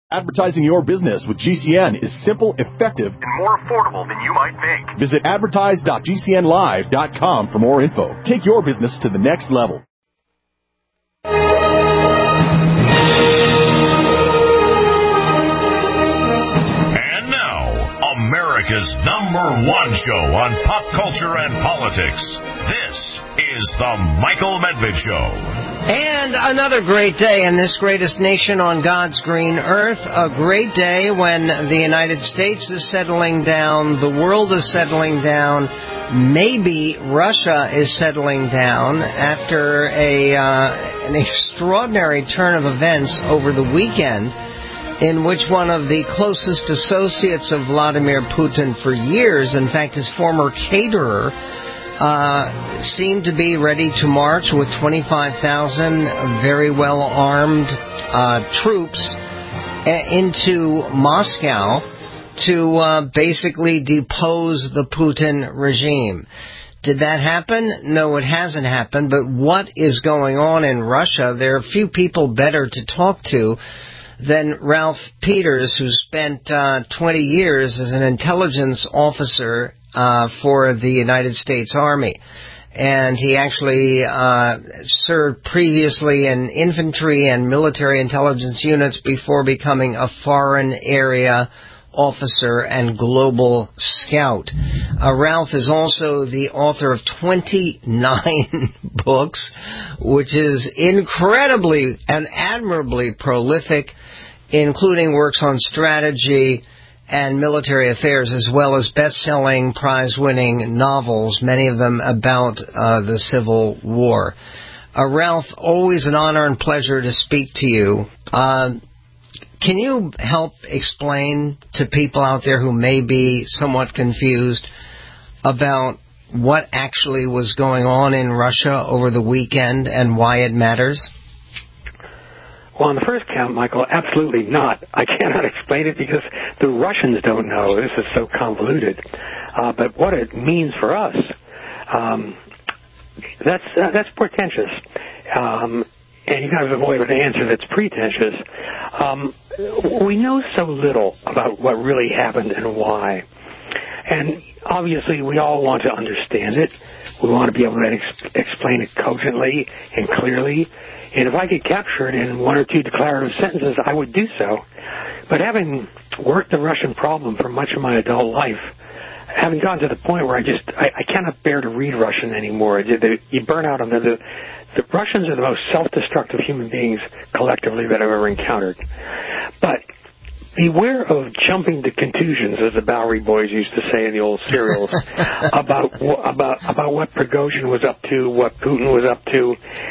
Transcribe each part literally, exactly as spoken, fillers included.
Advertising your business with G C N is simple, effective, and more affordable than you might think. Visit advertise dot g c n live dot com for more info. Take your business to the next level. And now, America's number one show on pop culture and politics. This is The Michael Medved Show. And another great day in this greatest nation on God's green earth. A great day when the United States is settling down, the world is settling down, maybe Russia is settling down after a uh, an extraordinary turn of events over the weekend in which one of the closest associates of Vladimir Putin for years, in fact his former caterer, Uh, seemed to be ready to march with twenty-five thousand very well-armed uh, troops a- into Moscow to uh, basically depose the Putin regime. Did that happen? No, it hasn't happened. But what is going on in Russia? There are few people better to talk to than Ralph Peters, who spent uh, twenty years as an intelligence officer Uh, for the United States Army. And he actually uh, served previously in infantry and military intelligence units before becoming a foreign area officer and global scout. Uh, Ralph is also the author of twenty-nine books, which is incredibly and admirably prolific, including works on strategy and military affairs, as well as best-selling, prize-winning novels, many of them about uh, the Civil War. Uh, Ralph, always an honor and pleasure to speak to you. Uh, can you help explain to people out there who may be somewhat confused about what actually was going on in Russia over the weekend and why it matters? Well, on the first count, Michael, absolutely not. I cannot explain it because the Russians don't know. This is so convoluted. Uh, but what it means for us, um, that's uh, that's portentous. Um, and you kind of avoid an answer that's pretentious. Um, we know so little about what really happened and why. And obviously, we all want to understand it. We want to be able to ex- explain it cogently and clearly. And if I could capture it in one or two declarative sentences, I would do so. But having worked the Russian problem for much of my adult life, having gotten to the point where I just, I, I cannot bear to read Russian anymore. You burn out on them. The, the Russians are the most self-destructive human beings collectively that I've ever encountered. But beware of jumping to contusions, as the Bowery Boys used to say in the old serials, about, about, about what Prigozhin was up to, what Putin was up to.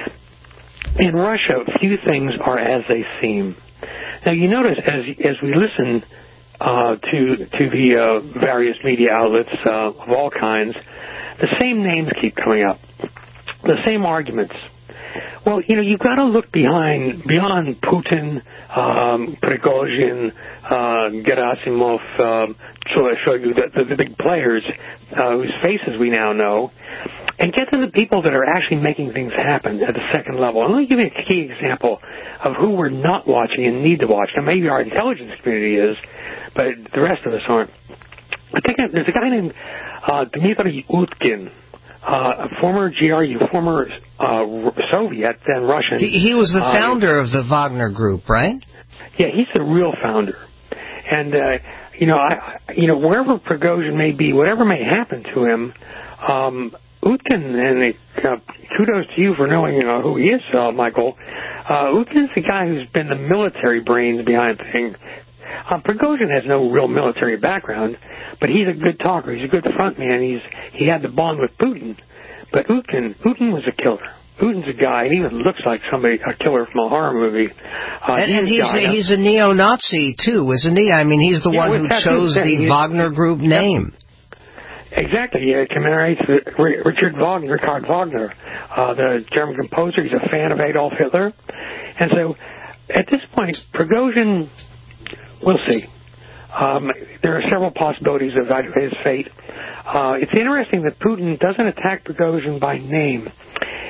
In Russia, few things are as they seem. Now, you notice as as we listen uh, to to the uh, various media outlets uh, of all kinds, the same names keep coming up, the same arguments. Well, you know, you've got to look behind beyond Putin, um, Prigozhin, uh, Gerasimov, um, Shoigu, the, the, the big players uh, whose faces we now know, and get to the people that are actually making things happen at the second level. And let me give you a key example of who we're not watching and need to watch. Now, maybe our intelligence community is, but the rest of us aren't. I think there's a guy named uh, Dmitry Utkin, uh, a former G R U, former uh, Soviet, then Russian. He, he was the founder uh, of the Wagner Group, right? Yeah, he's the real founder. And, uh, you know, I, you know, wherever Prigozhin may be, whatever may happen to him, um, Utkin, and uh, kudos to you for knowing uh, who he is, uh, Michael. Uh, Utkin's the guy who's been the military brains behind things. Uh, Prigozhin has no real military background, but he's a good talker. He's a good front man. He's he had the bond with Putin. But Utkin, Putin was a killer. Putin's a guy, and he even looks like somebody, a killer from a horror movie. Uh, and and he's, a, he's a neo-Nazi, too, isn't he? I mean, he's the yeah, one who chose the Wagner Group name. Yep. Exactly. He commemorates Richard Wagner, Richard Wagner, uh, the German composer. He's a fan of Adolf Hitler. And so, at this point, Prigozhin, we'll see. Um, there are several possibilities of his fate. Uh, it's interesting that Putin doesn't attack Prigozhin by name.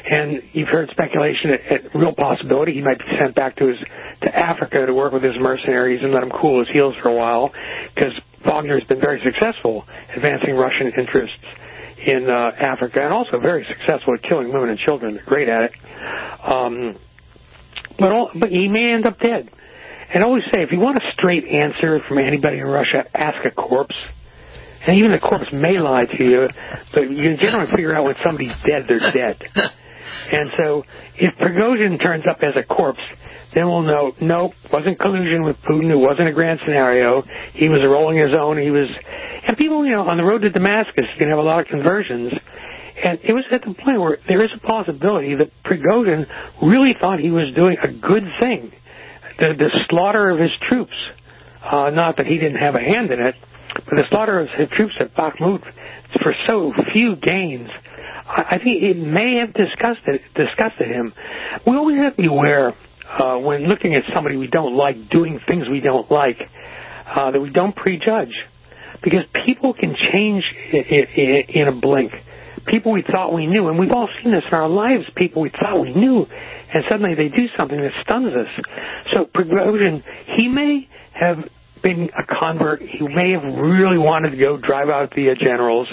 And you've heard speculation, a, a real possibility, he might be sent back to his to Africa to work with his mercenaries and let him cool his heels for a while, because Wagner has been very successful advancing Russian interests in uh, Africa, and also very successful at killing women and children. They're great at it. Um, but, all, but he may end up dead. And I always say, if you want a straight answer from anybody in Russia, ask a corpse. And even the corpse may lie to you, but you can generally figure out when somebody's dead, they're dead. And so if Prigozhin turns up as a corpse, then we'll know, no, wasn't collusion with Putin. It wasn't a grand scenario. He was rolling his own. He was, and people, you know, on the road to Damascus, you can have a lot of conversions. And it was at the point where there is a possibility that Prigozhin really thought he was doing a good thing. The, the slaughter of his troops, uh, not that he didn't have a hand in it, but the slaughter of his troops at Bakhmut for so few gains, I, I think it may have disgusted, disgusted him. We always have to be aware uh, when looking at somebody we don't like doing things we don't like, uh, that we don't prejudge. Because people can change in, in, in a blink. People we thought we knew, and we've all seen this in our lives, people we thought we knew, and suddenly they do something that stuns us. So Prigozhin, he may have been a convert, he may have really wanted to go drive out the uh, generals,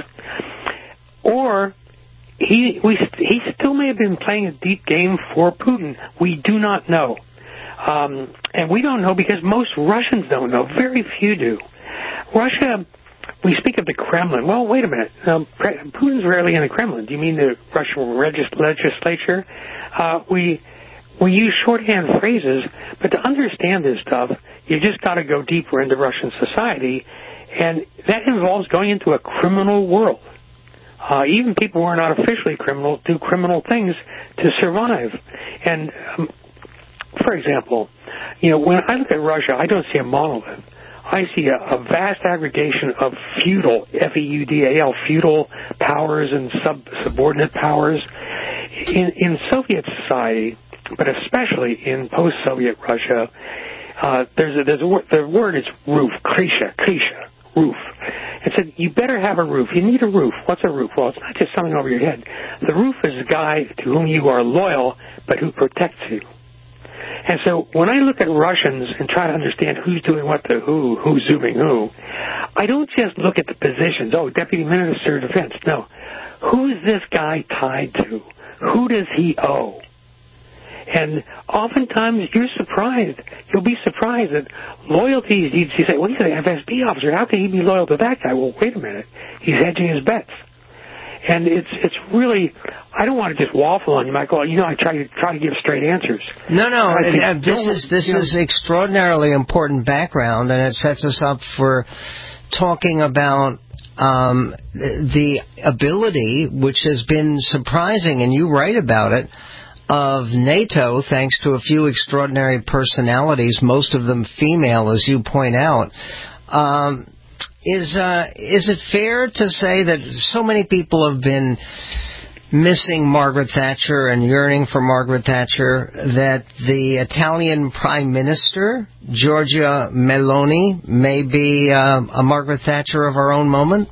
or he we, he still may have been playing a deep game for Putin. We do not know. Um, and we don't know because most Russians don't know. Very few do. Russia, we speak of the Kremlin. Well, wait a minute. Um, Putin's rarely in the Kremlin. Do you mean the Russian regis- legislature? Uh, we we use shorthand phrases, but to understand this stuff, you just got to go deeper into Russian society, and that involves going into a criminal world. Uh, even people who are not officially criminal do criminal things to survive. And, um, for example, you know, when I look at Russia, I don't see a monolith. I see a, a vast aggregation of feudal, F E U D A L, feudal powers and sub, subordinate powers. In, in Soviet society, but especially in post-Soviet Russia, uh, there's a, there's a word, the word is roof, krisha, krisha, roof. It said, you better have a roof. You need a roof. What's a roof? Well, it's not just something over your head. The roof is a guy to whom you are loyal, but who protects you. And so when I look at Russians and try to understand who's doing what to who, who's zooming who, I don't just look at the positions. Oh, Deputy Minister of Defense. No. Who's this guy tied to? Who does he owe? And oftentimes you're surprised. You'll be surprised that loyalty, you say, well, he's an F S B officer. How can he be loyal to that guy? Well, wait a minute. He's hedging his bets. And it's it's really, I don't want to just waffle on you, Michael. You know, I try to try to give straight answers. No, no, think, uh, this is this you know, is extraordinarily important background, and it sets us up for talking about um, the ability, which has been surprising, and you write about it, of NATO, thanks to a few extraordinary personalities, most of them female, as you point out. Um, Is uh, is it fair to say that so many people have been missing Margaret Thatcher and yearning for Margaret Thatcher that the Italian Prime Minister, Giorgia Meloni, may be uh, a Margaret Thatcher of our own moment?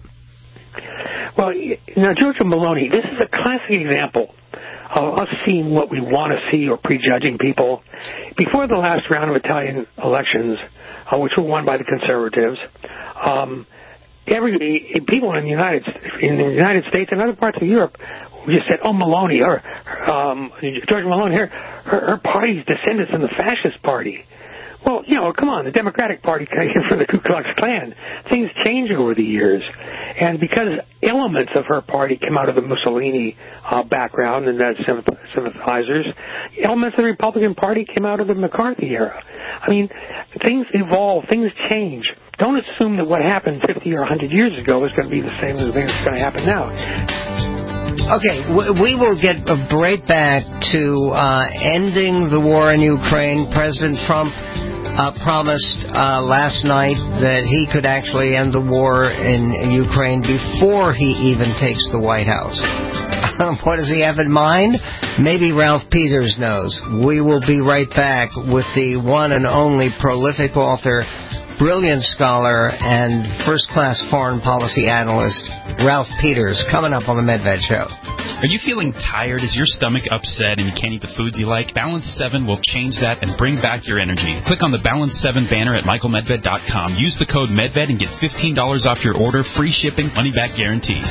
Well, now, Giorgia Meloni, this is a classic example of us seeing what we want to see or prejudging people. Before the last round of Italian elections, uh, which were won by the Conservatives, Um, every people in the United in the United States and other parts of Europe just said, "Oh, Meloni, or um, Georgia Meloni, her, her her party's descendants from the fascist party." Well, you know, come on, the Democratic Party came from the Ku Klux Klan. Things change over the years, and because elements of her party came out of the Mussolini uh, background and that sympathizers, elements of the Republican Party came out of the McCarthy era. I mean, things evolve, things change. Don't assume that what happened fifty or one hundred years ago is going to be the same as the thing that's going to happen now. Okay, we will get right back to uh, ending the war in Ukraine. President Trump uh, promised uh, last night that he could actually end the war in Ukraine before he even takes the White House. What does he have in mind? Maybe Ralph Peters knows. We will be right back with the one and only prolific author, brilliant scholar and first-class foreign policy analyst, Ralph Peters, coming up on the Medved Show. Are you feeling tired? Is your stomach upset and you can't eat the foods you like? Balance seven will change that and bring back your energy. Click on the Balance seven banner at michael medved dot com. Use the code MEDVED and get fifteen dollars off your order, free shipping, money-back guarantee.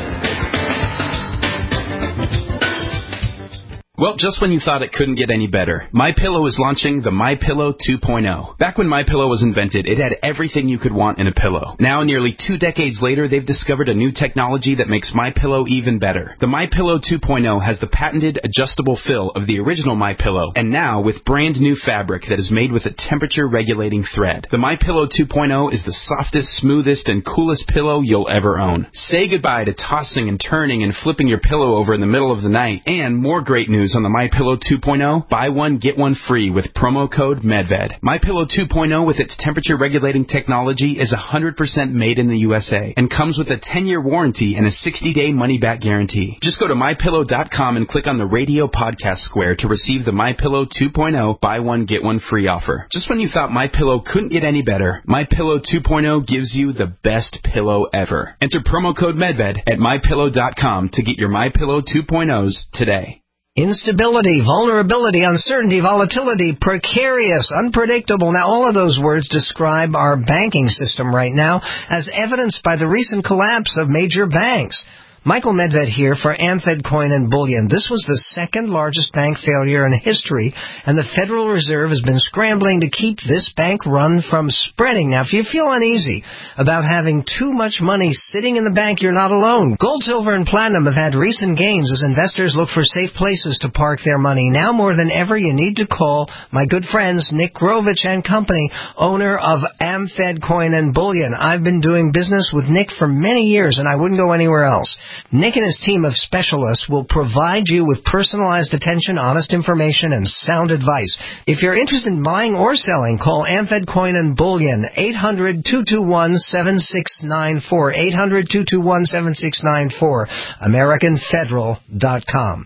Well, just when you thought it couldn't get any better, MyPillow is launching the MyPillow two point oh. Back when MyPillow was invented, it had everything you could want in a pillow. Now, nearly two decades later, they've discovered a new technology that makes MyPillow even better. The MyPillow two point oh has the patented adjustable fill of the original MyPillow, and now with brand new fabric that is made with a temperature-regulating thread. The MyPillow two point oh is the softest, smoothest, and coolest pillow you'll ever own. Say goodbye to tossing and turning and flipping your pillow over in the middle of the night. And more great news on the MyPillow two point oh, buy one, get one free with promo code MEDVED. MyPillow two point oh with its temperature-regulating technology is one hundred percent made in the U S A and comes with a ten-year warranty and a sixty-day money-back guarantee. Just go to my pillow dot com and click on the radio podcast square to receive the MyPillow two point oh buy one, get one free offer. Just when you thought MyPillow couldn't get any better, MyPillow two point oh gives you the best pillow ever. Enter promo code MEDVED at my pillow dot com to get your MyPillow two point ohs today. Instability, vulnerability, uncertainty, volatility, precarious, unpredictable. Now, all of those words describe our banking system right now, as evidenced by the recent collapse of major banks. Michael Medved here for Amfed Coin and Bullion. This was the second largest bank failure in history, and the Federal Reserve has been scrambling to keep this bank run from spreading. Now, if you feel uneasy about having too much money sitting in the bank, you're not alone. Gold, silver, and platinum have had recent gains as investors look for safe places to park their money. Now more than ever, you need to call my good friends Nick Grovich and Company, owner of Amfed Coin and Bullion. I've been doing business with Nick for many years, and I wouldn't go anywhere else. Nick and his team of specialists will provide you with personalized attention, honest information, and sound advice. If you're interested in buying or selling, call Amfed Coin and Bullion, eight hundred, two two one, seven six nine four, eight hundred, two two one, seven six nine four, american federal dot com.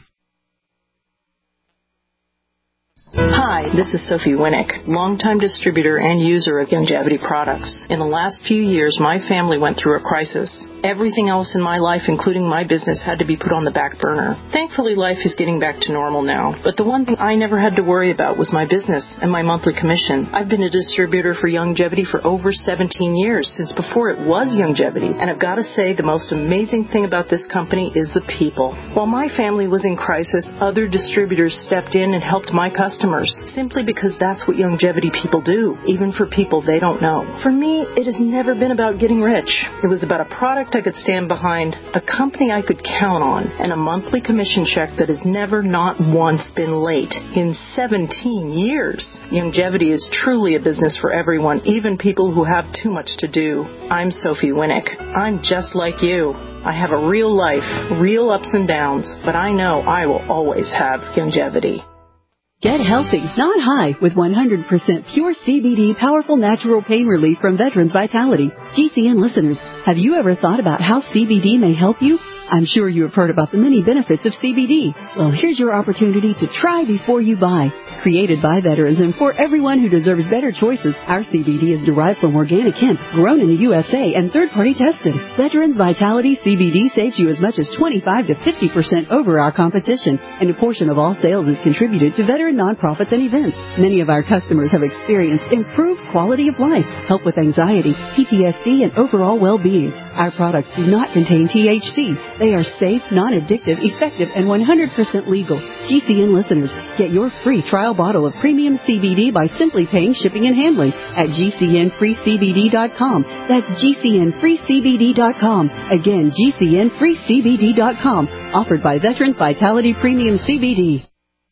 Hi, this is Sophie Winnick, longtime distributor and user of Youngevity products. In the last few years, my family went through a crisis. Everything else in my life, including my business, had to be put on the back burner. Thankfully, life is getting back to normal now. But the one thing I never had to worry about was my business and my monthly commission. I've been a distributor for Youngevity for over seventeen years, since before it was Youngevity. And I've got to say, the most amazing thing about this company is the people. While my family was in crisis, other distributors stepped in and helped my customers, simply because that's what Youngevity people do, even for people they don't know. For me, it has never been about getting rich. It was about a product I could stand behind, a company I could count on, and a monthly commission check that has never not once been late in seventeen years. Youngevity is truly a business for everyone, even people who have too much to do. I'm Sophie Winnick. I'm just like you. I have a real life, real ups and downs, but I know I will always have Youngevity. Get healthy, not high, with one hundred percent pure C B D powerful natural pain relief from Veterans Vitality. G C N listeners, have you ever thought about how C B D may help you? I'm sure you have heard about the many benefits of C B D. Well, here's your opportunity to try before you buy. Created by veterans and for everyone who deserves better choices, our C B D is derived from organic hemp, grown in the U S A, and third-party tested. Veterans Vitality C B D saves you as much as twenty-five to fifty percent over our competition, and a portion of all sales is contributed to veteran nonprofits and events. Many of our customers have experienced improved quality of life, help with anxiety, P T S D, and overall well-being. Our products do not contain T H C. They are safe, non-addictive, effective, and one hundred percent legal. G C N listeners, get your free trial bottle of premium C B D by simply paying shipping and handling at G C N free C B D dot com. That's G C N free C B D dot com. Again, G C N free C B D dot com. Offered by Veterans Vitality Premium C B D.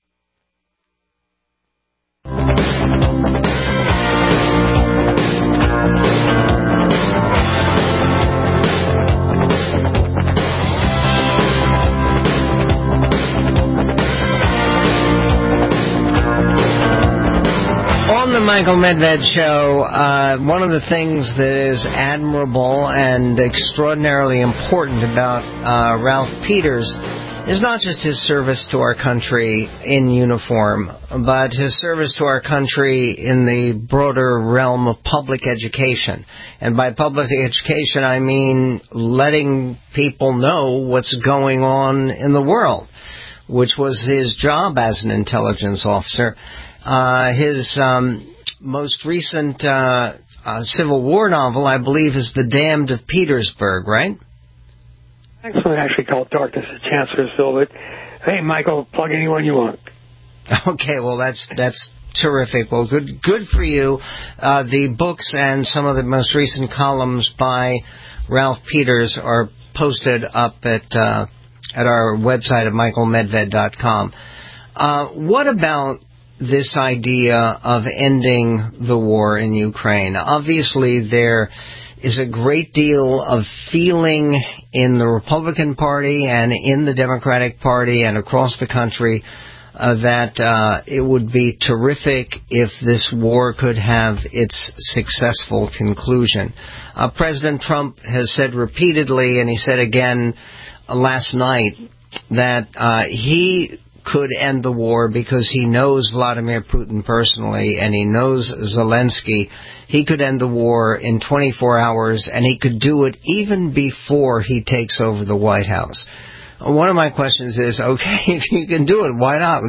On the Michael Medved Show, uh, one of the things that is admirable and extraordinarily important about uh, Ralph Peters is not just his service to our country in uniform, but his service to our country in the broader realm of public education. And by public education, I mean letting people know what's going on in the world, which was his job as an intelligence officer. Uh, his um, most recent uh, uh, Civil War novel, I believe, is The Damned of Petersburg, right? Next one actually called Darkness at Chancellorsville, but hey, Michael, plug anyone you want. Okay, well, that's that's terrific. Well, good good for you. Uh, the books and some of the most recent columns by Ralph Peters are posted up at uh, at our website at michael medved dot com. Uh, what about this idea of ending the war in Ukraine? Obviously, there is a great deal of feeling in the Republican Party and in the Democratic Party and across the country uh, that uh, it would be terrific if this war could have its successful conclusion. Uh, President Trump has said repeatedly, and he said again uh, last night, that uh, he could end the war because he knows Vladimir Putin personally and he knows Zelensky. He could end the war in twenty-four hours, and he could do it even before he takes over the White House. One of my questions is, okay, if you can do it, why not?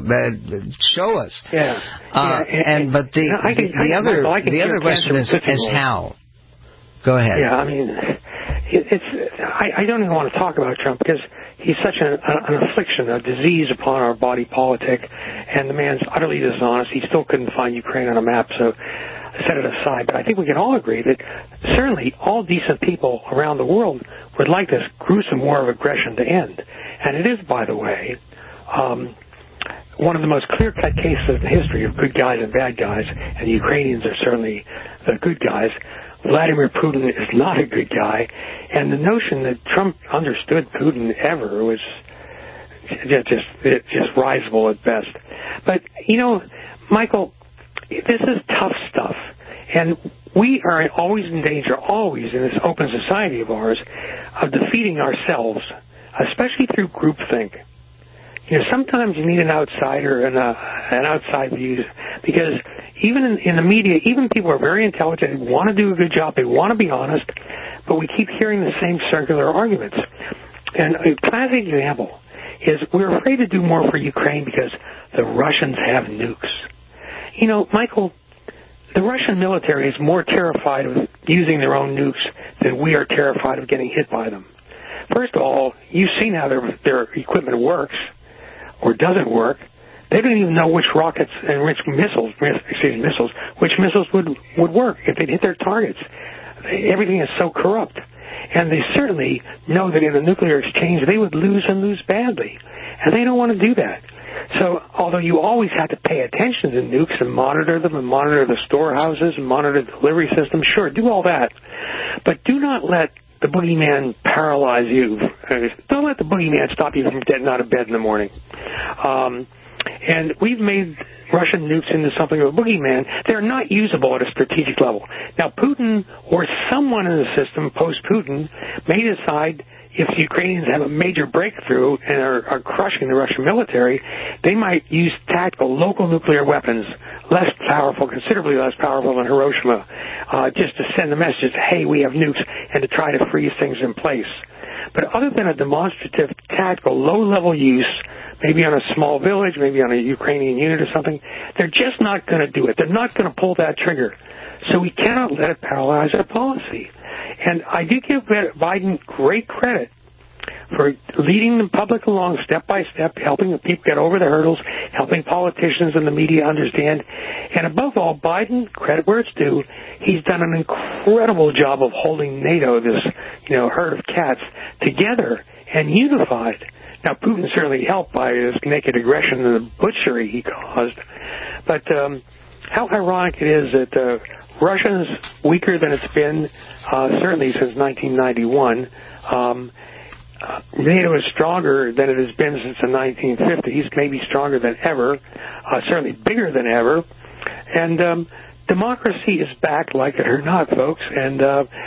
Show us. Yeah. Uh, yeah. And but the I can, the, the I, other Michael, the other question is, is how. Go ahead. Yeah, I mean, it, it's I, I don't even want to talk about Trump because he's such an, an affliction, a disease upon our body politic, and the man's utterly dishonest. He still couldn't find Ukraine on a map, so set it aside. But I think we can all agree that certainly all decent people around the world would like this gruesome war of aggression to end. And it is, by the way, um, one of the most clear-cut cases in history of good guys and bad guys, and the Ukrainians are certainly the good guys. Vladimir Putin is not a good guy, and the notion that Trump understood Putin ever was just just, just risible at best. But, you know, Michael, this is tough stuff, and we are always in danger, always in this open society of ours, of defeating ourselves, especially through groupthink. You know, sometimes you need an outsider and a, an outside view, because even in, in the media, even people are very intelligent, they want to do a good job, they want to be honest, but we keep hearing the same circular arguments. And a classic example is we're afraid to do more for Ukraine because the Russians have nukes. You know, Michael, the Russian military is more terrified of using their own nukes than we are terrified of getting hit by them. First of all, you've seen how their, their equipment works or doesn't work. They don't even know which rockets and which missiles, excuse me, missiles, which missiles would would work if they'd hit their targets. Everything is so corrupt. And they certainly know that in a nuclear exchange they would lose and lose badly. And they don't want to do that. So although you always have to pay attention to nukes and monitor them and monitor the storehouses and monitor the delivery system, sure, do all that. But do not let the boogeyman paralyze you. Don't let the boogeyman stop you from getting out of bed in the morning. Um, and we've made Russian nukes into something of a boogeyman. They're not usable at a strategic level. Now, Putin or someone in the system post-Putin may decide if the Ukrainians have a major breakthrough and are, are crushing the Russian military, they might use tactical local nuclear weapons, less powerful, considerably less powerful than Hiroshima, uh, just to send the message, hey, we have nukes, and to try to freeze things in place. But other than a demonstrative, tactical, low-level use, maybe on a small village, maybe on a Ukrainian unit or something, they're just not going to do it. They're not going to pull that trigger. So we cannot let it paralyze our policy. And I do give Biden great credit for leading the public along step by step, helping the people get over the hurdles, helping politicians and the media understand. And above all, Biden, credit where it's due, he's done an incredible job of holding NATO, this, you know, herd of cats, together and unified. Now, Putin certainly helped by his naked aggression and the butchery he caused. But um, how ironic it is that uh, Russia's weaker than it's been, uh, certainly since nineteen ninety-one. Um, uh, NATO is stronger than it has been since the nineteen fifties, maybe stronger than ever, uh, certainly bigger than ever. And um, democracy is back, like it or not, folks. And uh,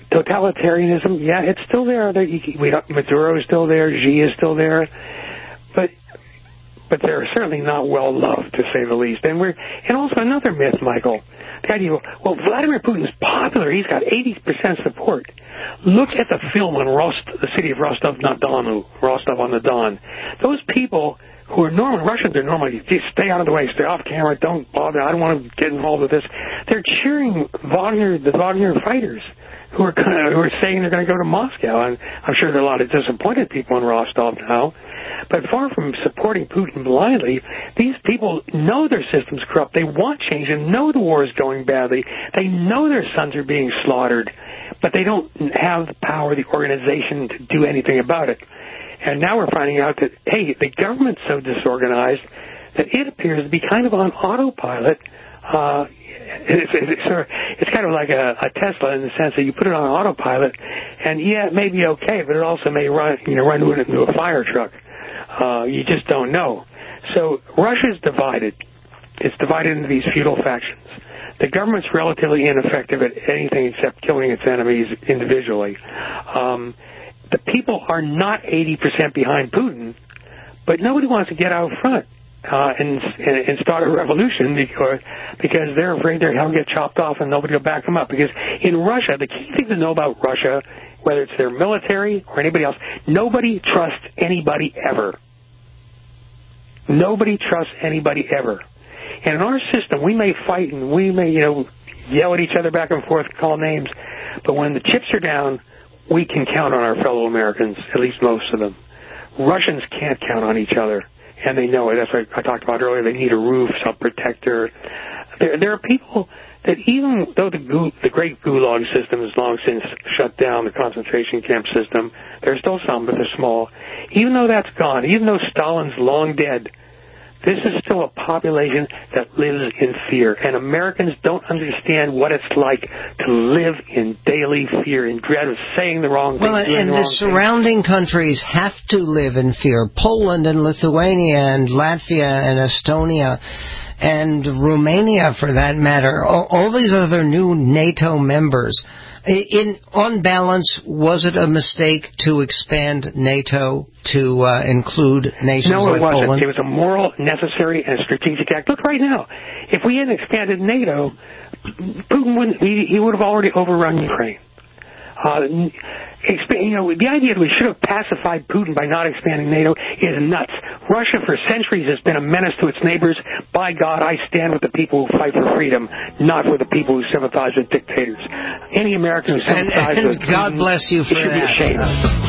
totalitarianism, yeah, it's still there. We, Maduro is still there. Xi is still there. But but they're certainly not well loved, to say the least. And we're and also another myth, Michael. The idea, well, Vladimir Putin's popular. He's got eighty percent support. Look at the film on Rost, the city of Rostov-on-Don, Rostov on the Don. Those people who are normal, Russians are normally, just stay out of the way, stay off camera, don't bother, I don't want to get involved with this. They're cheering Wagner, the Wagner fighters, who are kind of, who are saying they're going to go to Moscow. And I'm sure there are a lot of disappointed people in Rostov now. But far from supporting Putin blindly, these people know their system's corrupt. They want change and know the war is going badly. They know their sons are being slaughtered, but they don't have the power, the organization to do anything about it. And now we're finding out that, hey, the government's so disorganized that it appears to be kind of on autopilot. Uh, it's, it's, sort of, it's kind of like a, a Tesla in the sense that you put it on autopilot, and yeah, it may be okay, but it also may run, you know, run into a fire truck. Uh, you just don't know. So Russia's divided. It's divided into these feudal factions. The government's relatively ineffective at anything except killing its enemies individually. Um, the people are not eighty percent behind Putin, but nobody wants to get out front uh, and, and and start a revolution because because they're afraid they'll get chopped off and nobody will back them up. Because in Russia, the key thing to know about Russia, whether it's their military or anybody else, nobody trusts anybody ever. Nobody trusts anybody ever. And in our system, we may fight and we may, you know, yell at each other back and forth, call names, but when the chips are down, we can count on our fellow Americans, at least most of them. Russians can't count on each other, and they know it. That's what I talked about earlier. They need a roof, some protector. There, there are people that even though the, gu- the great Gulag system has long since shut down, the concentration camp system, there are still some, but they're small. Even though that's gone, even though Stalin's long dead, this is still a population that lives in fear, and Americans don't understand what it's like to live in daily fear, in dread of saying the wrong thing. Well, and the, the surrounding thing. countries have to live in fear. Poland and Lithuania and Latvia and Estonia and Romania, for that matter, all, all these other new NATO members. In, on balance, was it a mistake to expand NATO to uh, include nations no, like Poland? No, it wasn't. Poland? It was a moral, necessary, and strategic act. Look right now. If we hadn't expanded NATO, Putin wouldn't. He, he would have already overrun Ukraine. Uh, you know, the idea that we should have pacified Putin by not expanding NATO is nuts. Russia, for centuries, has been a menace to its neighbors. By God, I stand with the people who fight for freedom, not with the people who sympathize with dictators. Any American who sympathizes and, and with God Putin, bless you for should that. be ashamed.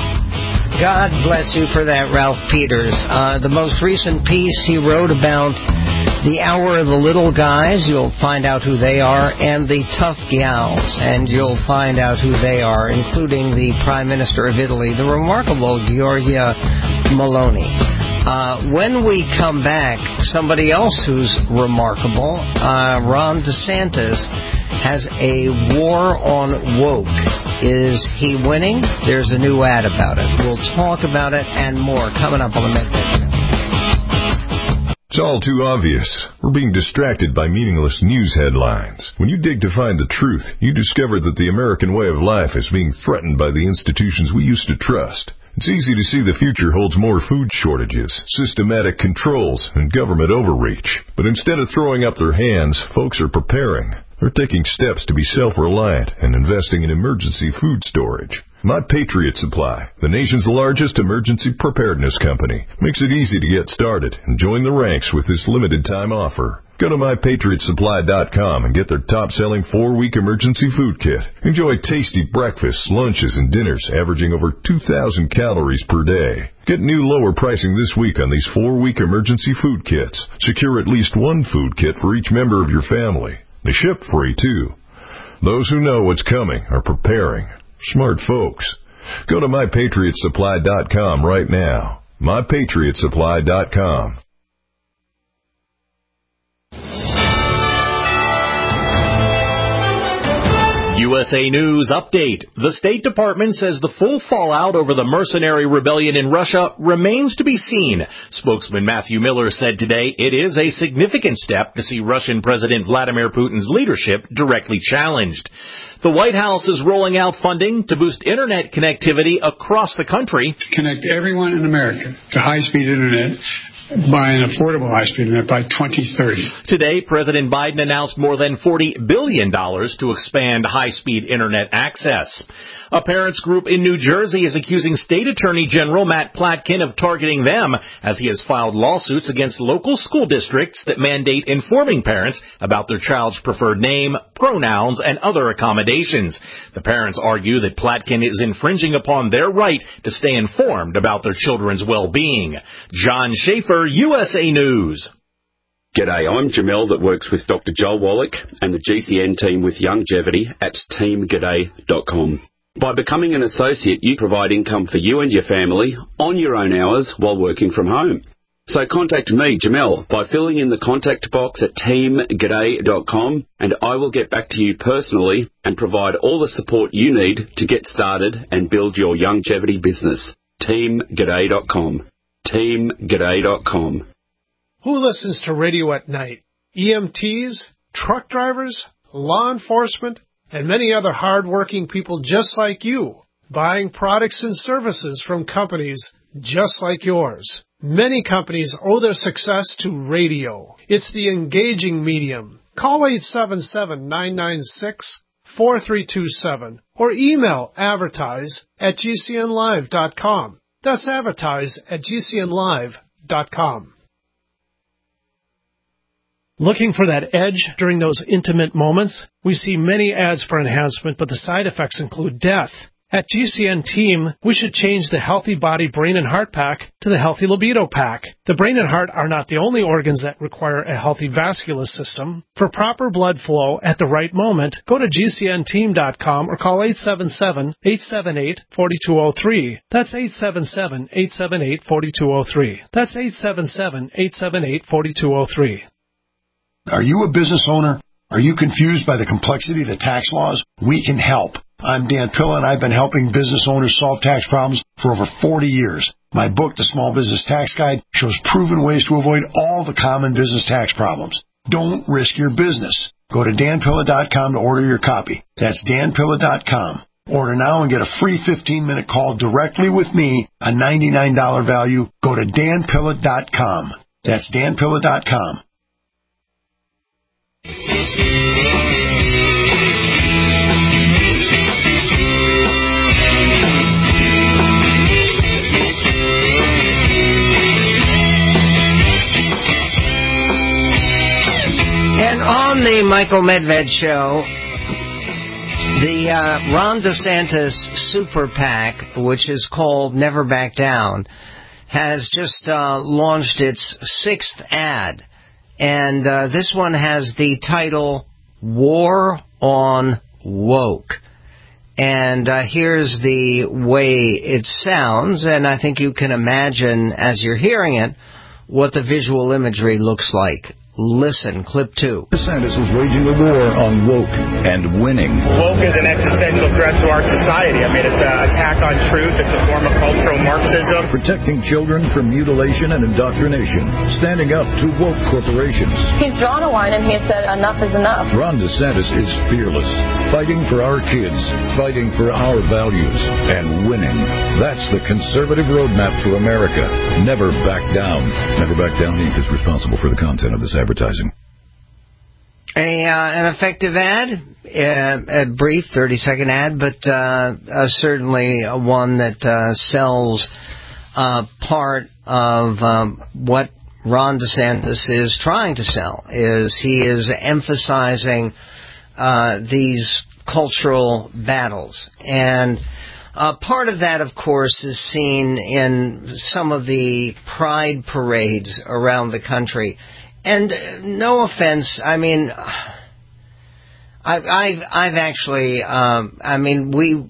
God bless you for that, Ralph Peters. Uh, the most recent piece he wrote about the Hour of the Little Guys, you'll find out who they are, and the Tough Gals, and you'll find out who they are, including the Prime Minister of Italy, the remarkable Giorgia Meloni. Uh, when we come back, somebody else who's remarkable, uh, Ron DeSantis, has a war on woke. Is he winning? There's a new ad about it. We'll talk about it and more coming up on the Medved Show. It's all too obvious. We're being distracted by meaningless news headlines. When you dig to find the truth, you discover that the American way of life is being threatened by the institutions we used to trust. It's easy to see the future holds more food shortages, systematic controls, and government overreach. But instead of throwing up their hands, folks are preparing. They're taking steps to be self-reliant and investing in emergency food storage. My Patriot Supply, the nation's largest emergency preparedness company, makes it easy to get started and join the ranks with this limited-time offer. Go to my patriot supply dot com and get their top-selling four-week emergency food kit. Enjoy tasty breakfasts, lunches, and dinners averaging over two thousand calories per day. Get new lower pricing this week on these four-week emergency food kits. Secure at least one food kit for each member of your family. They ship free, too. Those who know what's coming are preparing. Smart folks. Go to my patriot supply dot com right now. my patriot supply dot com. U S A News Update. The State Department says the full fallout over the mercenary rebellion in Russia remains to be seen. Spokesman Matthew Miller said today it is a significant step to see Russian President Vladimir Putin's leadership directly challenged. The White House is rolling out funding to boost Internet connectivity across the country. Connect everyone in America to high-speed Internet by an affordable high-speed Internet by twenty thirty. Today, President Biden announced more than forty billion dollars to expand high-speed Internet access. A parents group in New Jersey is accusing State Attorney General Matt Platkin of targeting them as he has filed lawsuits against local school districts that mandate informing parents about their child's preferred name, pronouns, and other accommodations. The parents argue that Platkin is infringing upon their right to stay informed about their children's well-being. John Schaefer, U S A News. G'day, I'm Jamel that works with Doctor Joel Wallach and the G C N team with Youngevity at team g'day dot com. By becoming an associate, you provide income for you and your family on your own hours while working from home. So contact me, Jamel, by filling in the contact box at team g'day dot com, and I will get back to you personally and provide all the support you need to get started and build your Youngevity business. team g'day dot com. team g'day dot com. Who listens to radio at night? E M Ts, truck drivers, law enforcement, and many other hard-working people just like you, buying products and services from companies just like yours. Many companies owe their success to radio. It's the engaging medium. Call eight seven seven, nine nine six, four three two seven or email advertise at g c n live dot com. That's advertise at g c n live dot com. Looking for that edge during those intimate moments? We see many ads for enhancement, but the side effects include death. At G C N Team, we should change the Healthy Body Brain and Heart Pack to the Healthy Libido Pack. The brain and heart are not the only organs that require a healthy vascular system. For proper blood flow at the right moment, go to g c n team dot com or call eight seven seven, eight seven eight, four two zero three. That's eight seven seven, eight seven eight, four two zero three. That's eight seven seven, eight seven eight, four two zero three. Are you a business owner? Are you confused by the complexity of the tax laws? We can help. I'm Dan Pilla, and I've been helping business owners solve tax problems for over forty years. My book, The Small Business Tax Guide, shows proven ways to avoid all the common business tax problems. Don't risk your business. Go to dan pilla dot com to order your copy. That's dan pilla dot com. Order now and get a free fifteen-minute call directly with me, a ninety-nine dollars value. Go to dan pilla dot com. That's dan pilla dot com. And on the Michael Medved Show, the uh, Ron DeSantis Super PAC, which is called Never Back Down, has just uh, launched its sixth ad. And uh, this one has the title, War on Woke. And uh, here's the way it sounds, and I think you can imagine, as you're hearing it, what the visual imagery looks like. Listen, clip two. DeSantis is waging a war on woke and winning. Woke is an existential threat to our society. I mean, it's an attack on truth. It's a form of cultural Marxism. Protecting children from mutilation and indoctrination. Standing up to woke corporations. He's drawn a line and he has said enough is enough. Ron DeSantis is fearless. Fighting for our kids. Fighting for our values. And winning. That's the conservative roadmap for America. Never back down. Never Back Down Incorporated is responsible for the content of this advertising. A, uh, an effective ad, uh, a brief thirty-second ad, but uh, uh, certainly one that uh, sells uh, part of um, what Ron DeSantis is trying to sell. Is he is emphasizing uh, these cultural battles. And uh, part of that, of course, is seen in some of the pride parades around the country. And uh, no offense, I mean, I've I've, I've actually, um, I mean, we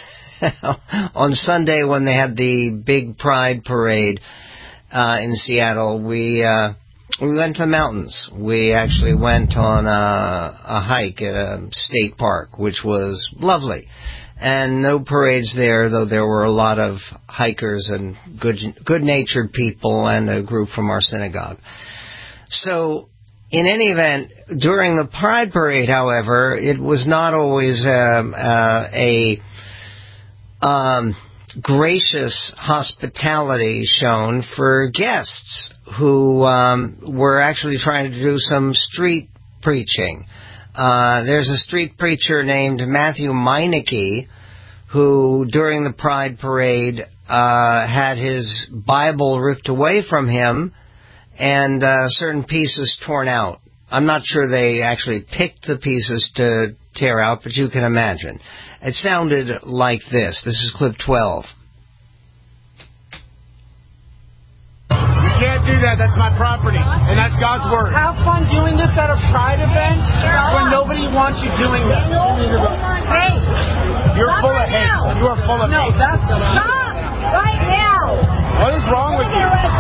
on Sunday when they had the big Pride parade uh, in Seattle, we uh, we went to the mountains. We actually went on a, a hike at a state park, which was lovely. And no parades there, though there were a lot of hikers and good good-natured people and a group from our synagogue. So, in any event, during the Pride Parade, however, it was not always um, uh, a um, gracious hospitality shown for guests who um, were actually trying to do some street preaching. Uh, there's a street preacher named Matthew Meineke who, during the Pride Parade, uh, had his Bible ripped away from him and uh, certain pieces torn out. I'm not sure they actually picked the pieces to tear out, but you can imagine. It sounded like this. This is clip twelve. You can't do that. That's my property, and that's God's word. Have fun doing this at a Pride event when nobody wants you doing that. Hey, you're Not full right of hate. now. You are full of no, hate. No, that's stop right now. What is wrong with you?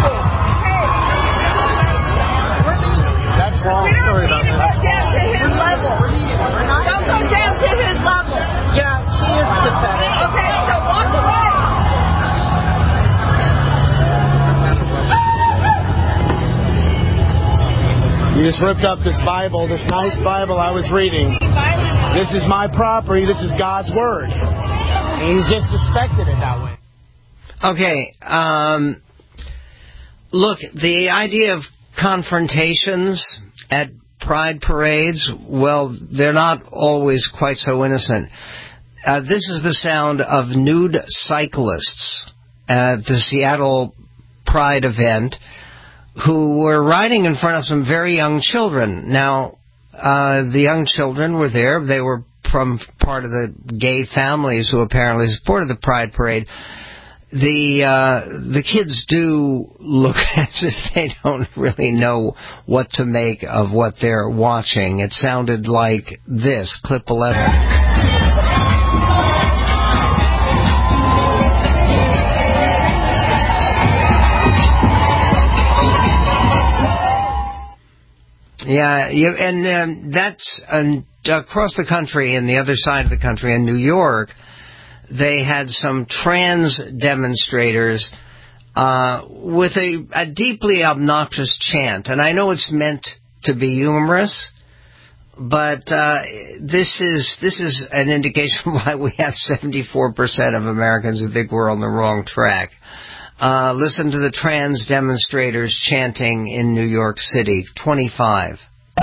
That's wrong. We don't Sorry need about to that. go down to his level. Don't go down to his level. Yeah, she is pathetic. Okay, so walk away. You just ripped up this Bible, this nice Bible I was reading. This is my property. This is God's word. And he's just suspected it that way. Okay, um, look, the idea of confrontations at Pride parades, well, they're not always quite so innocent. Uh, this is the sound of nude cyclists at the Seattle Pride event who were riding in front of some very young children. Now, uh, the young children were there. They were from part of the gay families who apparently supported the Pride Parade. The uh, the kids do look as if they don't really know what to make of what they're watching. It sounded like this, clip eleven. Yeah, you, and um, that's um, across the country, and the other side of the country, in New York, they had some trans demonstrators uh, with a, a deeply obnoxious chant. And I know it's meant to be humorous, but uh, this is this is an indication why we have seventy-four percent of Americans who think we're on the wrong track. Uh, listen to the trans demonstrators chanting in New York City. twenty-five.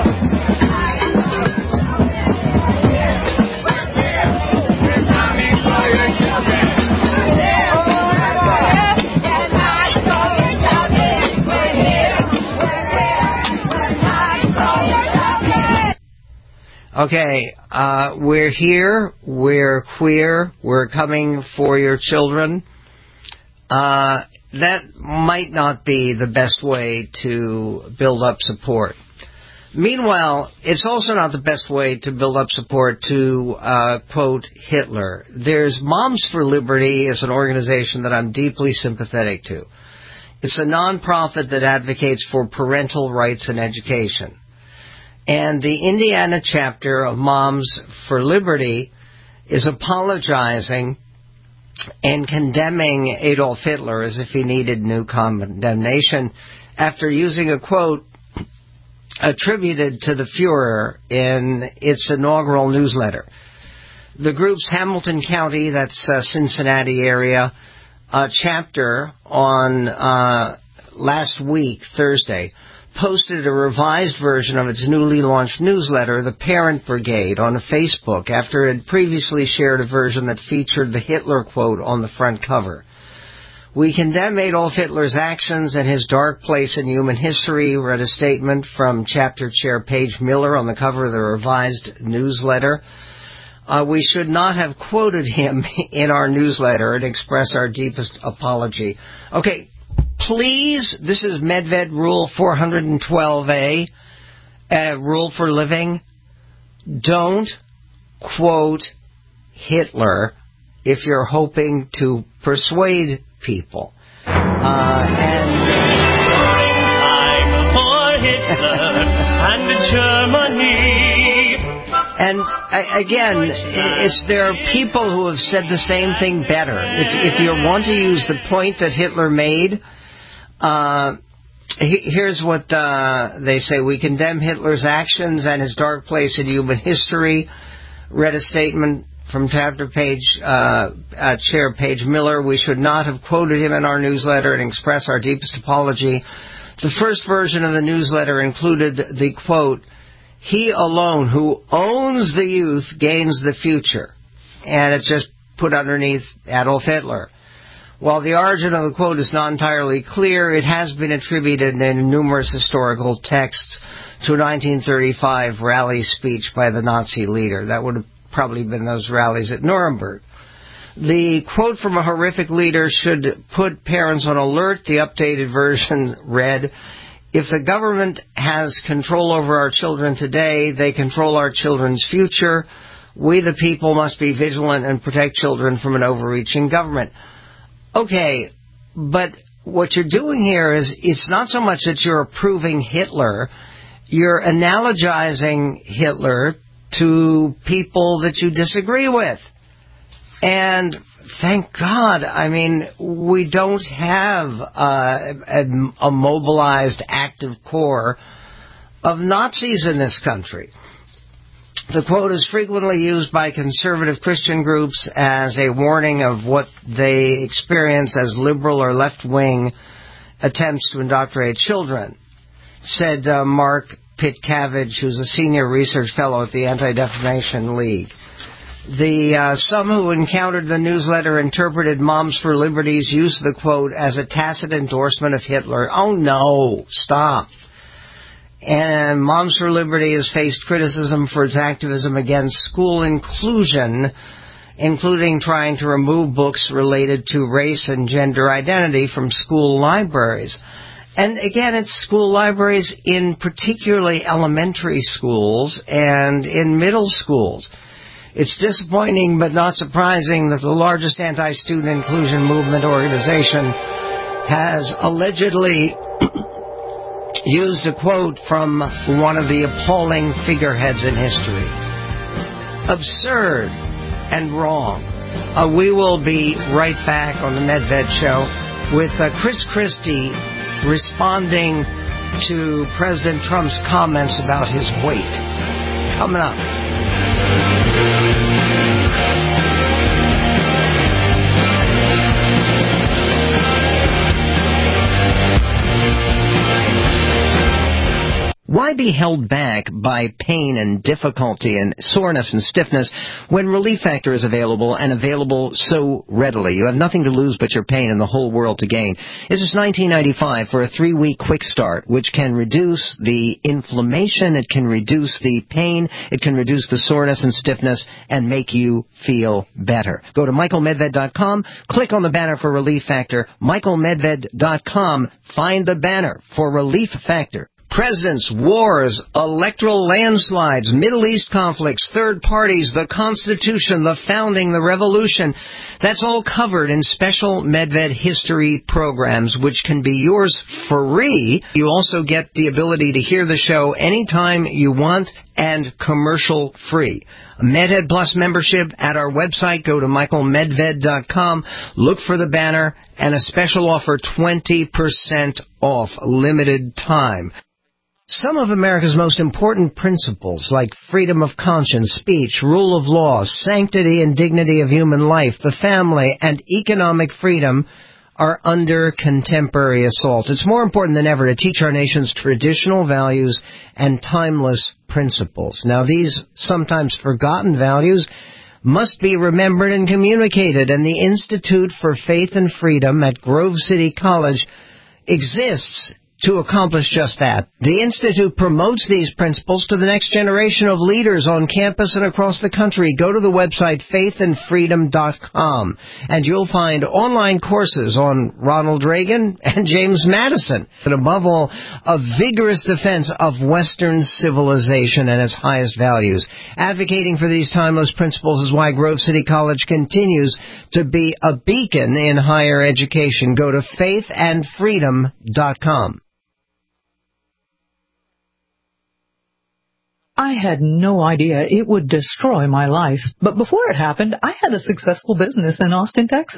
Okay, uh, we're here, we're queer, we're coming for your children. Uh, that might not be the best way to build up support. Meanwhile, it's also not the best way to build up support to, uh, quote, Hitler. There's Moms for Liberty is an organization that I'm deeply sympathetic to. It's a nonprofit that advocates for parental rights and education. And the Indiana chapter of Moms for Liberty is apologizing and condemning Adolf Hitler as if he needed new condemnation after using a quote attributed to the Fuhrer in its inaugural newsletter. The group's Hamilton County, that's uh, Cincinnati area, uh, chapter on uh, last week, Thursday, posted a revised version of its newly launched newsletter, The Parent Brigade, on Facebook after it had previously shared a version that featured the Hitler quote on the front cover. We condemn Adolf Hitler's actions and his dark place in human history, read a statement from chapter chair Paige Miller on the cover of the revised newsletter. Uh, we should not have quoted him in our newsletter and express our deepest apology. Okay, please, this is Medved Rule four twelve A, uh, Rule for Living. Don't quote Hitler if you're hoping to persuade people. Uh, and I'm for Hitler and Germany. And uh, again, it's there are people who have said the same thing better. If, if you want to use the point that Hitler made, uh, Here's what uh, they say. We condemn Hitler's actions and his dark place in human history. Read a statement from chapter page, uh, uh, Chair Paige Miller. We should not have quoted him in our newsletter and express our deepest apology. The first version of the newsletter included the quote, "He alone who owns the youth gains the future." And it just put underneath Adolf Hitler. While the origin of the quote is not entirely clear, it has been attributed in numerous historical texts to a nineteen thirty-five rally speech by the Nazi leader. That would have probably been those rallies at Nuremberg. The quote from a horrific leader should put parents on alert. The updated version read, "If the government has control over our children today, they control our children's future. We, the people, must be vigilant and protect children from an overreaching government." Okay, but what you're doing here is it's not so much that you're approving Hitler. You're analogizing Hitler to people that you disagree with. And thank God, I mean, we don't have uh, a, a mobilized active core of Nazis in this country. The quote is frequently used by conservative Christian groups as a warning of what they experience as liberal or left-wing attempts to indoctrinate children, said uh, Mark Pitcavage, who's a senior research fellow at the Anti-Defamation League. The uh, some who encountered the newsletter interpreted Moms for Liberty's use of the quote as a tacit endorsement of Hitler. Oh, no, stop. And Moms for Liberty has faced criticism for its activism against school inclusion, including trying to remove books related to race and gender identity from school libraries. And again, it's school libraries in particularly elementary schools and in middle schools. It's disappointing but not surprising that the largest anti-student inclusion movement organization has allegedly used a quote from one of the appalling figureheads in history. Absurd and wrong. Uh, we will be right back on the Medved Show with uh, Chris Christie responding to President Trump's comments about his weight. Coming up. Why be held back by pain and difficulty and soreness and stiffness when Relief Factor is available and available so readily? You have nothing to lose but your pain and the whole world to gain. This is nineteen ninety-five for a three-week quick start, which can reduce the inflammation, it can reduce the pain, it can reduce the soreness and stiffness, and make you feel better. Go to michael medved dot com, click on the banner for Relief Factor, michael medved dot com, find the banner for Relief Factor. Presidents, wars, electoral landslides, Middle East conflicts, third parties, the Constitution, the founding, the revolution. That's all covered in special Medved history programs, which can be yours for free. You also get the ability to hear the show anytime you want and commercial free. Medved Plus membership at our website. Go to michael medved dot com. Look for the banner and a special offer, twenty percent off, limited time. Some of America's most important principles, like freedom of conscience, speech, rule of law, sanctity and dignity of human life, the family, and economic freedom, are under contemporary assault. It's more important than ever to teach our nation's traditional values and timeless principles. Now, these sometimes forgotten values must be remembered and communicated, and the Institute for Faith and Freedom at Grove City College exists to accomplish just that. The Institute promotes these principles to the next generation of leaders on campus and across the country. Go to the website faith and freedom dot com, and you'll find online courses on Ronald Reagan and James Madison, and above all, a vigorous defense of Western civilization and its highest values. Advocating for these timeless principles is why Grove City College continues to be a beacon in higher education. Go to faith and freedom dot com. I had no idea it would destroy my life, but before it happened, I had a successful business in Austin, Texas.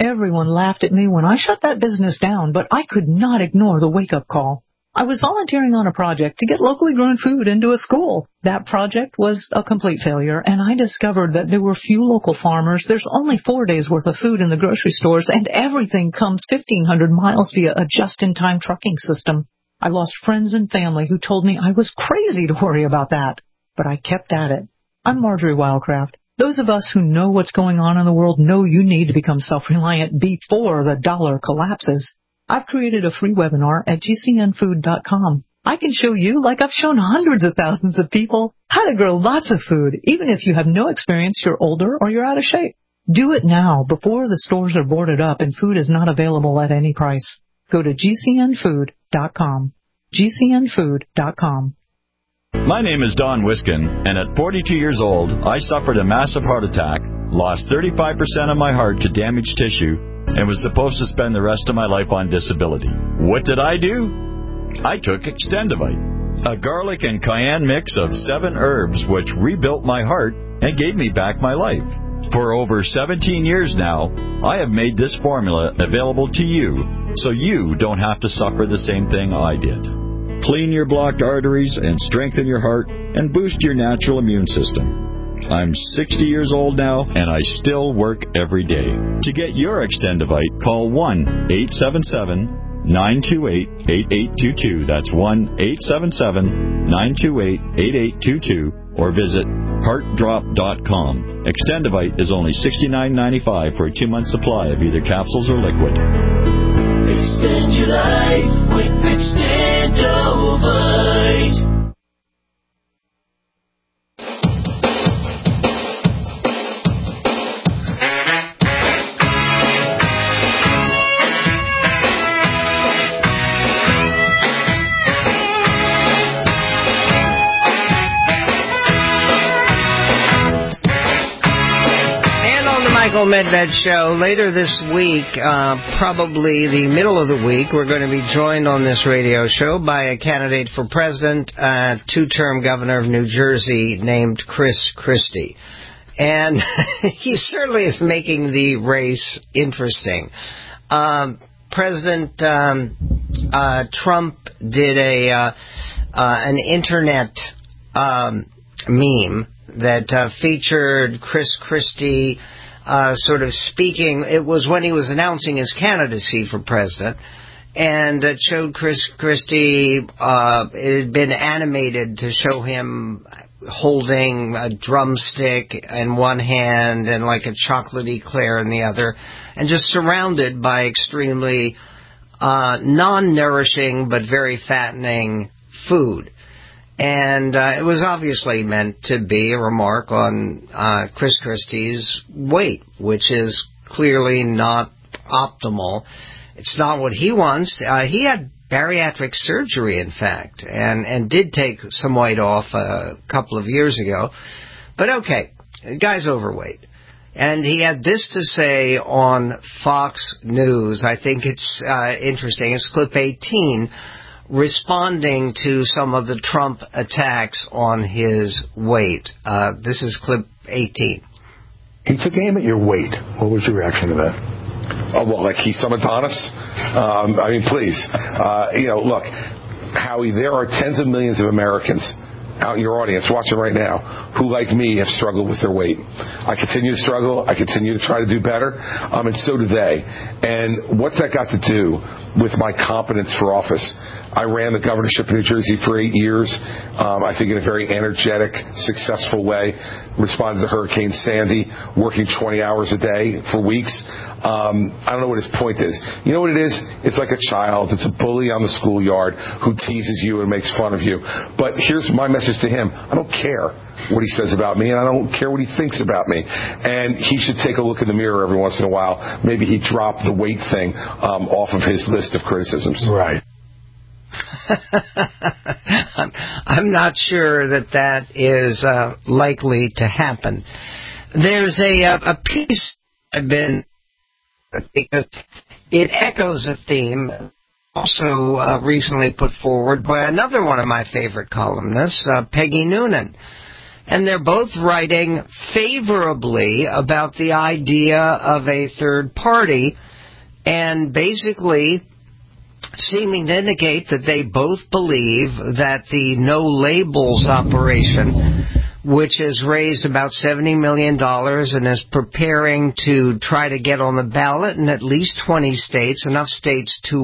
Everyone laughed at me when I shut that business down, but I could not ignore the wake-up call. I was volunteering on a project to get locally grown food into a school. That project was a complete failure, and I discovered that there were few local farmers. There's only four days' worth of food in the grocery stores, and everything comes fifteen hundred miles via a just-in-time trucking system. I lost friends and family who told me I was crazy to worry about that, but I kept at it. I'm Marjorie Wildcraft. Those of us who know what's going on in the world know you need to become self-reliant before the dollar collapses. I've created a free webinar at G C N food dot com. I can show you, like I've shown hundreds of thousands of people, how to grow lots of food, even if you have no experience, you're older, or you're out of shape. Do it now, before the stores are boarded up and food is not available at any price. Go to G C N food dot com. G C N food dot com. My name is Don Wiskin, and at forty-two years old, I suffered a massive heart attack, lost thirty-five percent of my heart to damaged tissue, and was supposed to spend the rest of my life on disability. What did I do? I took Extendivite, a garlic and cayenne mix of seven herbs which rebuilt my heart and gave me back my life. For over seventeen years now, I have made this formula available to you so you don't have to suffer the same thing I did. Clean your blocked arteries and strengthen your heart and boost your natural immune system. I'm sixty years old now, and I still work every day. To get your Extendivite, call one eight seven seven, nine two eight, eight eight two two. That's one eight seven seven, nine two eight, eight eight two two, or visit heart drop dot com. Extendivite is only sixty-nine ninety-five for a two-month supply of either capsules or liquid. Extend your life with Extendivite. Michael Medved Show. Later this week, uh, probably the middle of the week, we're going to be joined on this radio show by a candidate for president, uh, two-term governor of New Jersey named Chris Christie. And he certainly is making the race interesting. Um, President um, uh, Trump did a uh, uh, an internet um, meme that uh, featured Chris Christie Uh, sort of speaking. It was when he was announcing his candidacy for president, and it showed Chris Christie. Uh, it had been animated to show him holding a drumstick in one hand and like a chocolate eclair in the other, and just surrounded by extremely uh, non-nourishing but very fattening food. And uh, it was obviously meant to be a remark on uh, Chris Christie's weight, which is clearly not optimal. It's not what he wants. Uh, he had bariatric surgery, in fact, and, and did take some weight off a couple of years ago. But okay, the guy's overweight. And he had this to say on Fox News. I think it's uh, interesting. It's clip eighteen. Responding to some of the Trump attacks on his weight. Uh, this is clip eighteen. He took aim at your weight. What was your reaction to that? Oh, well, like he's some Adonis? Um, I mean, please. Uh, you know, look, Howie, there are tens of millions of Americans out in your audience watching right now who, like me, have struggled with their weight. I continue to struggle. I continue to try to do better, um, and so do they. And what's that got to do with my competence for office? I ran the governorship of New Jersey for eight years, um, I think in a very energetic, successful way. Responded to Hurricane Sandy, working twenty hours a day for weeks. Um, I don't know what his point is. You know what it is? It's like a child. It's a bully on the schoolyard who teases you and makes fun of you. But here's my message to him. I don't care what he says about me, and I don't care what he thinks about me. And he should take a look in the mirror every once in a while. Maybe he dropped the weight thing um, off of his list of criticisms. Right. I'm, I'm not sure that that is uh, likely to happen. There's a, a piece I've been, because it echoes a theme also uh, recently put forward by another one of my favorite columnists, uh, Peggy Noonan. And they're both writing favorably about the idea of a third party and basically seeming to indicate that they both believe that the no labels operation, which has raised about seventy million dollars and is preparing to try to get on the ballot in at least twenty states, enough states to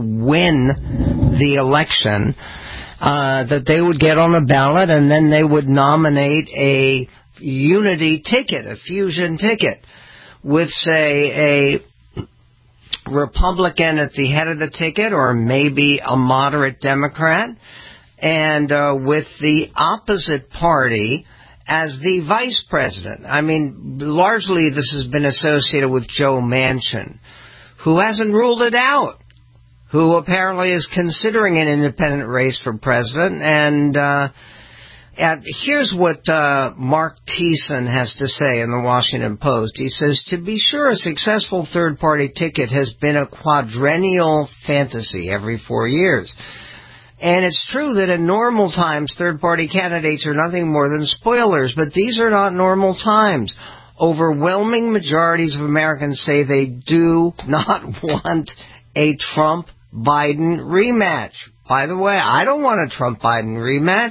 win the election, uh, that they would get on the ballot and then they would nominate a unity ticket, a fusion ticket, with, say, a Republican at the head of the ticket or maybe a moderate Democrat, and uh, with the opposite party as the vice president. I mean, largely this has been associated with Joe Manchin, who hasn't ruled it out, who apparently is considering an independent race for president. And uh, at, here's what uh, Mark Thiessen has to say in the Washington Post. He says, to be sure, a successful third-party ticket has been a quadrennial fantasy every four years. And it's true that in normal times, third-party candidates are nothing more than spoilers, but these are not normal times. Overwhelming majorities of Americans say they do not want a Trump-Biden rematch. By the way, I don't want a Trump-Biden rematch.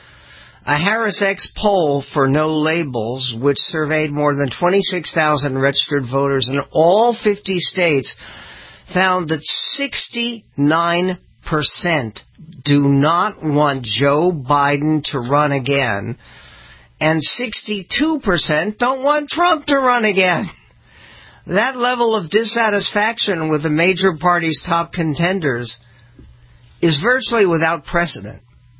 A HarrisX poll for No Labels, which surveyed more than twenty-six thousand registered voters in all fifty states, found that sixty-nine percent do not want Joe Biden to run again, and sixty-two percent don't want Trump to run again. That level of dissatisfaction with the major party's top contenders is virtually without precedent.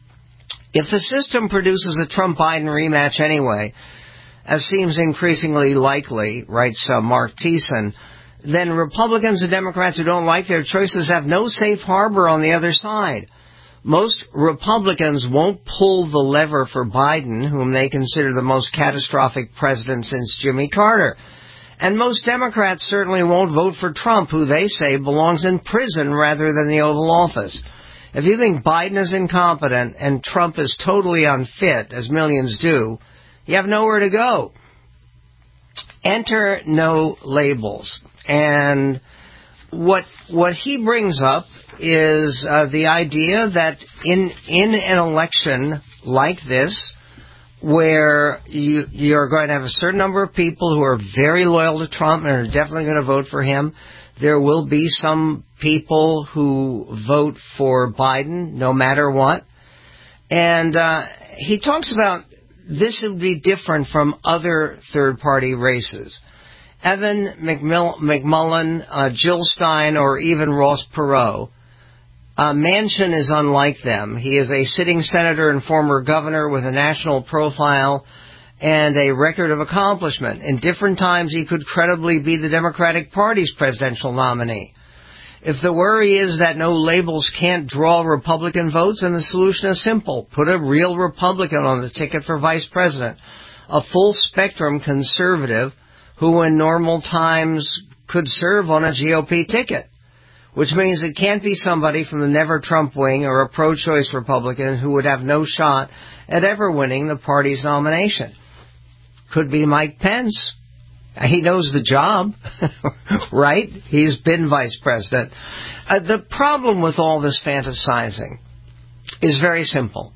If the system produces a Trump-Biden rematch anyway, as seems increasingly likely, writes uh, Mark Thiessen, then Republicans and Democrats who don't like their choices have no safe harbor on the other side. Most Republicans won't pull the lever for Biden, whom they consider the most catastrophic president since Jimmy Carter. And most Democrats certainly won't vote for Trump, who they say belongs in prison rather than the Oval Office. If you think Biden is incompetent and Trump is totally unfit, as millions do, you have nowhere to go. Enter No Labels. And what what he brings up is uh, the idea that in in an election like this, where you you're going to have a certain number of people who are very loyal to Trump and are definitely going to vote for him, there will be some people who vote for Biden no matter what. And uh, he talks about this would be different from other third-party races. Evan McMill- McMullen, uh, Jill Stein, or even Ross Perot. Uh, Manchin is unlike them. He is a sitting senator and former governor with a national profile and a record of accomplishment. In different times, he could credibly be the Democratic Party's presidential nominee. If the worry is that No Labels can't draw Republican votes, then the solution is simple. Put a real Republican on the ticket for vice president, a full-spectrum conservative who in normal times could serve on a G O P ticket, which means it can't be somebody from the never-Trump wing or a pro-choice Republican who would have no shot at ever winning the party's nomination. Could be Mike Pence. He knows the job, right? He's been vice president. Uh, the problem with all this fantasizing is very simple,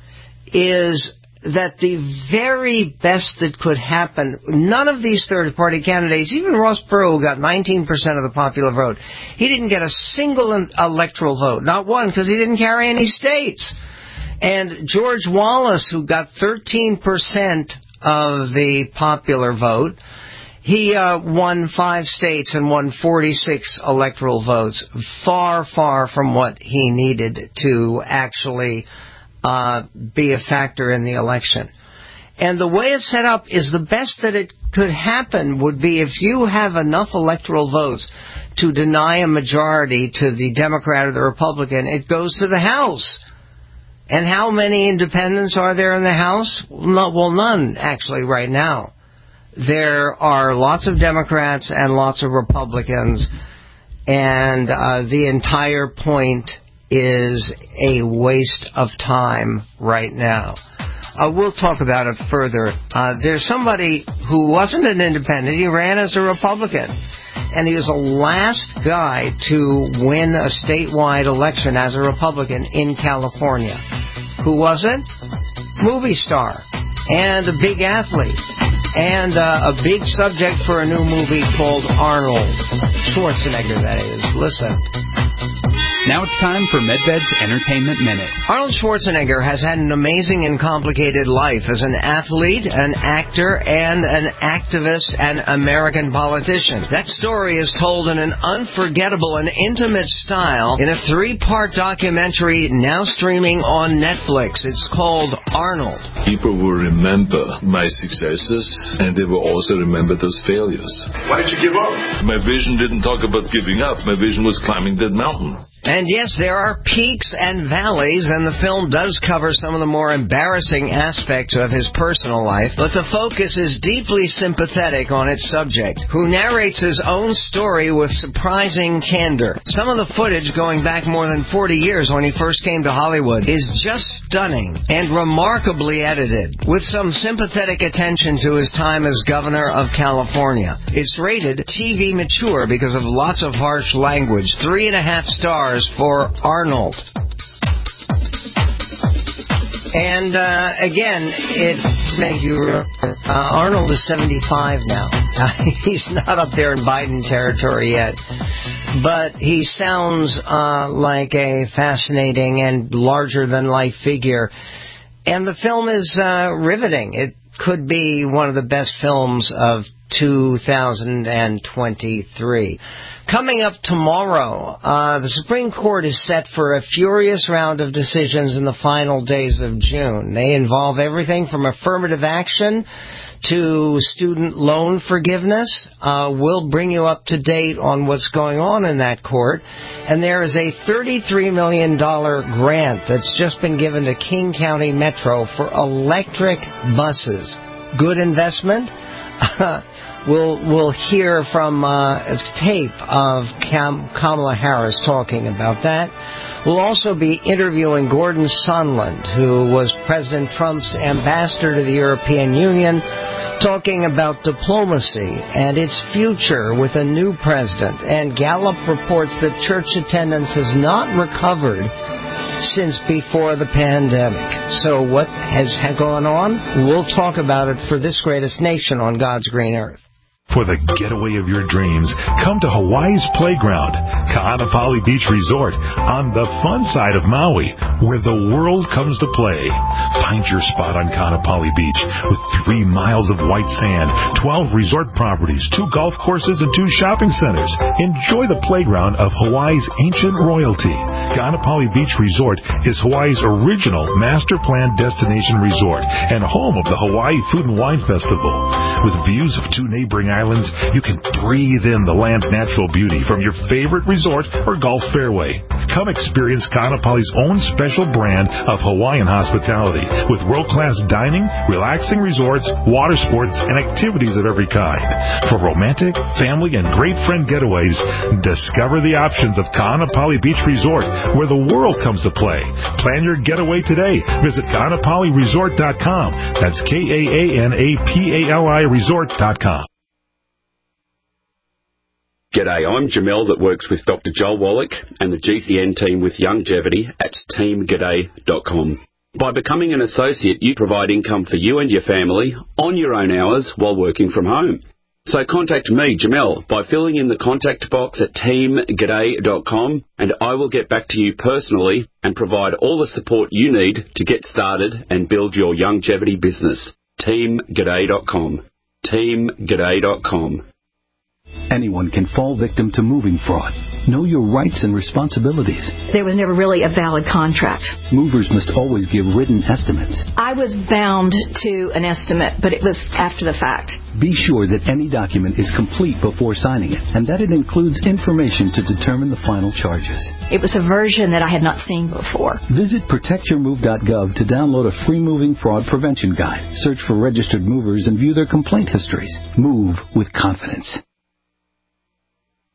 is that the very best that could happen, none of these third-party candidates, even Ross Perot, who got nineteen percent of the popular vote, he didn't get a single electoral vote, not one, because he didn't carry any states. And George Wallace, who got thirteen percent of the popular vote, he uh, won five states and won forty-six electoral votes, far, far from what he needed to actually uh, be a factor in the election. And the way it's set up is the best that it could happen would be if you have enough electoral votes to deny a majority to the Democrat or the Republican, it goes to the House. And how many independents are there in the House? Well, none, actually, right now. There are lots of Democrats and lots of Republicans, and uh, the entire point is a waste of time right now. Uh, we'll talk about it further. Uh, there's somebody who wasn't an independent. He ran as a Republican. And he was the last guy to win a statewide election as a Republican in California. Who was it? Movie star. And a big athlete. And uh, a big subject for a new movie called Arnold Schwarzenegger, that is. Listen. Now it's time for MedVed's Entertainment Minute. Arnold Schwarzenegger has had an amazing and complicated life as an athlete, an actor, and an activist and American politician. That story is told in an unforgettable and intimate style in a three-part documentary now streaming on Netflix. It's called Arnold. People will remember my successes, and they will also remember those failures. Why did you give up? My vision didn't talk about giving up. My vision was climbing that mountain. And yes, there are peaks and valleys, and the film does cover some of the more embarrassing aspects of his personal life, but the focus is deeply sympathetic on its subject, who narrates his own story with surprising candor. Some of the footage going back more than forty years when he first came to Hollywood is just stunning and remarkably edited, with some sympathetic attention to his time as governor of California. It's rated T V mature because of lots of harsh language, three and a half stars for Arnold. And uh, again, it thank you. Uh, Arnold is seventy-five now. Uh, he's not up there in Biden territory yet, but he sounds uh, like a fascinating and larger-than-life figure. And the film is uh, riveting. It could be one of the best films of two thousand twenty-three. Coming up tomorrow, uh, the Supreme Court is set for a furious round of decisions in the final days of June. They involve everything from affirmative action to student loan forgiveness. Uh, we'll bring you up to date on what's going on in that court. And there is a thirty-three million dollars grant that's just been given to King County Metro for electric buses. Good investment? We'll we'll hear from uh, a tape of Cam- Kamala Harris talking about that. We'll also be interviewing Gordon Sondland, who was President Trump's ambassador to the European Union, talking about diplomacy and its future with a new president. And Gallup reports that church attendance has not recovered since before the pandemic. So what has gone on? We'll talk about it for This Greatest Nation on God's Green Earth. For the getaway of your dreams, come to Hawaii's Playground, Ka'anapali Beach Resort, on the fun side of Maui, where the world comes to play. Find your spot on Ka'anapali Beach with three miles of white sand, twelve resort properties, two golf courses, and two shopping centers. Enjoy the playground of Hawaii's ancient royalty. Ka'anapali Beach Resort is Hawaii's original master plan destination resort and home of the Hawaii Food and Wine Festival. With views of two neighboring islands, you can breathe in the land's natural beauty from your favorite resort or golf fairway. Come experience Ka'anapali's own special brand of Hawaiian hospitality with world-class dining, relaxing resorts, water sports, and activities of every kind. For romantic, family, and great friend getaways, discover the options of Ka'anapali Beach Resort, where the world comes to play. Plan your getaway today. Visit Ka'anapali Resort dot com. That's K A A N A P A L I Resort dot com. G'day, I'm Jamel that works with Doctor Joel Wallach and the G C N team with Longevity at team g'day dot com. By becoming an associate, you provide income for you and your family on your own hours while working from home. So contact me, Jamel, by filling in the contact box at team g'day dot com, and I will get back to you personally and provide all the support you need to get started and build your longevity business. team g'day dot com. team g'day dot com. Anyone can fall victim to moving fraud. Know your rights and responsibilities. There was never really a valid contract. Movers must always give written estimates. I was bound to an estimate, but it was after the fact. Be sure that any document is complete before signing it, and that it includes information to determine the final charges. It was a version that I had not seen before. Visit protect your move dot gov to download a free moving fraud prevention guide. Search for registered movers and view their complaint histories. Move with confidence.